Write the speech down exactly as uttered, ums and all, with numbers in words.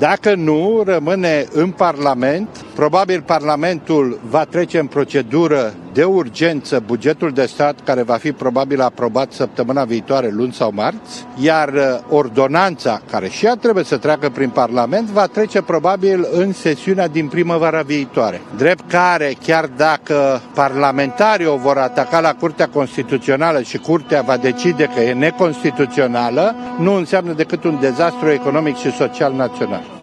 Dacă nu, rămâne în Parlament. Probabil Parlamentul va trece în procedură de urgență bugetul de stat, care va fi probabil aprobat săptămâna viitoare, luni sau marți, iar ordonanța, care și ea trebuie să treacă prin Parlament, va trece probabil în sesiunea din primăvara viitoare. Drept care, chiar dacă parlamentarii o vor ataca la Curtea Constituțională și Curtea va decide că e neconstituțională, nu înseamnă decât un dezastru economic și social național.